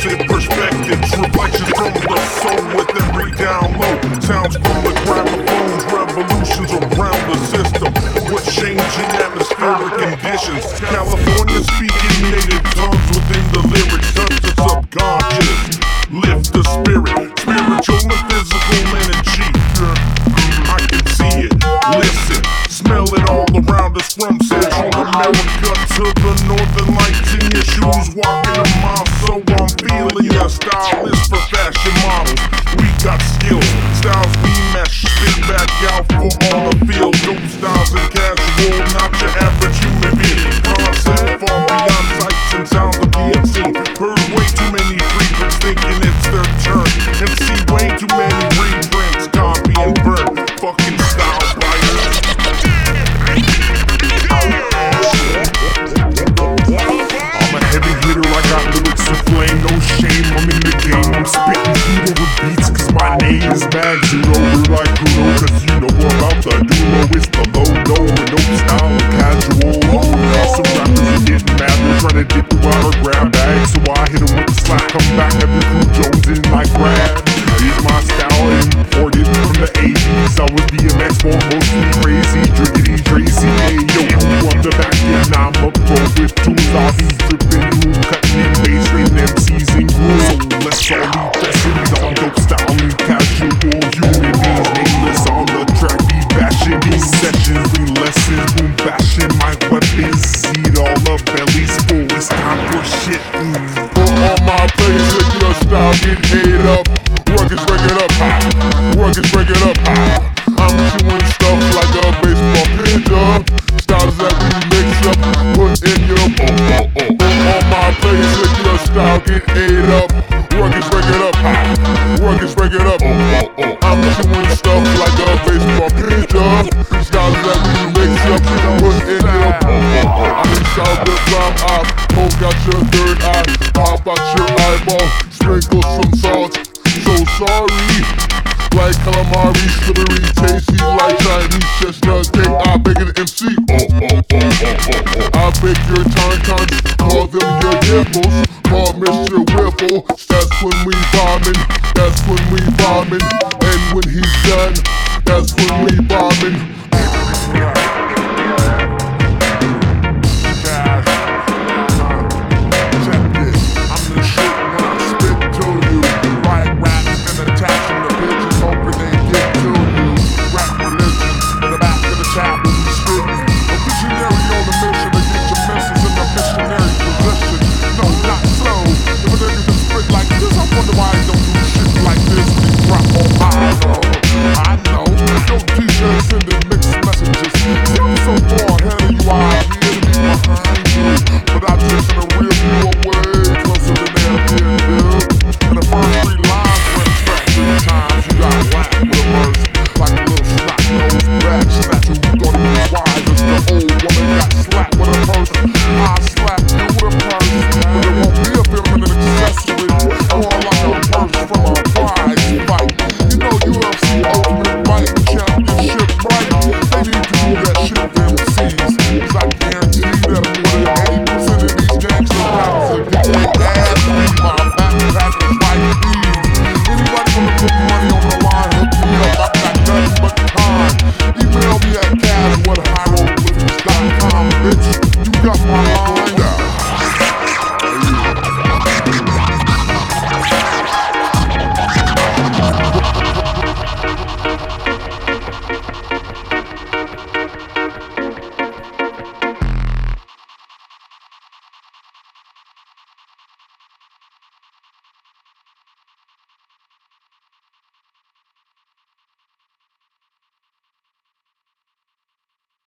opposite perspectives, reflections from the soul with every download. Sounds from the gramophones, revolutions around the system. What's changing atmospheric conditions? California speaking native tongues within the lyrics, touch the subconscious. Lift the spirit, spiritual and physical energy. I can see it, listen, smell it all around us, from Central America to the Northern Lights in your shoes, walking a mile. So I'm feeling your style is for fashion models. We got skills, styles we mesh, spit back out for all the field. Dope styles and casual, not your average human being. Concept far beyond sights and sounds of PMC. Heard way too many frequents thinking it's their turn, and see way too many reprints, copy and burn. Fucking style buyers. I'm a heavy hitter, I got lyrics to flame, no shame, I'm in the game, I'm spitting heat over beats, cause my name is Mag Zero. We're like Kuno, cause you know about the duo, it's the low, with no style and casual. Some rappers are getting mad, they're trying to dip through our grab bag, so I hit them with the slap, come back, every crew Jones in like Brad. Here's my style, imported from the 80s, I was DMX for mostly crazy, driggity Tracy, hey yo, from the back end, I'm a pro with tunes, I'll be dripping, room cutting in bass, raising MCs and grooves. So let's all leave lessons on dope style and casual human beings, nameless on the track, be bashing these sessions, bring lessons, boom bashing my weapons, eat all the bellies full, it's time for shit. Put on my place, look your style, get ate up, work is breaking up high, work is breaking up high. I'm chewing stuff like a baseball pitcher, styles that we mix up, put in your on my place, look your style, get ate up, work is breaking up high, work is breaking up. I'm chewing stuff like a baseball pitcher, styles that we mix up, put in your I'm inside the rhyme, I poke out your third eye, pop out your eyeball, sprinkle some salt. So sorry, like calamari, slippery, tasty like Chinese chestnut cake. I bake an MC. I bake your tauntauns, call them your dimples. Call Mr. Whipple. That's when we bombing. That's when we bombing. And when he's done, that's when we bombing.